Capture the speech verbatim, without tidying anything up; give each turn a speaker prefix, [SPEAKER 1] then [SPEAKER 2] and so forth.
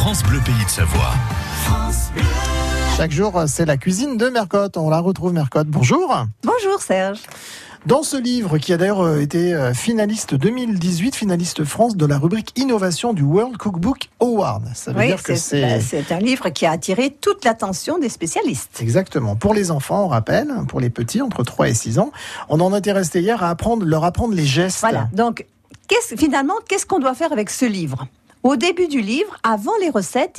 [SPEAKER 1] France Bleu Pays de Savoie.
[SPEAKER 2] Chaque jour, c'est la cuisine de Mercotte. On la retrouve, Mercotte. Bonjour.
[SPEAKER 3] Bonjour Serge.
[SPEAKER 2] Dans ce livre, qui a d'ailleurs été finaliste deux mille dix-huit, finaliste France de la rubrique Innovation du World Cookbook Award. Ça veut
[SPEAKER 3] oui,
[SPEAKER 2] dire que
[SPEAKER 3] c'est,
[SPEAKER 2] c'est...
[SPEAKER 3] c'est un livre qui a attiré toute l'attention des spécialistes.
[SPEAKER 2] Exactement. Pour les enfants, on rappelle, pour les petits, entre trois et six ans, on en était resté hier à apprendre, leur apprendre les gestes.
[SPEAKER 3] Voilà. Donc, qu'est-ce, finalement, qu'est-ce qu'on doit faire avec ce livre ? Au début du livre, avant les recettes,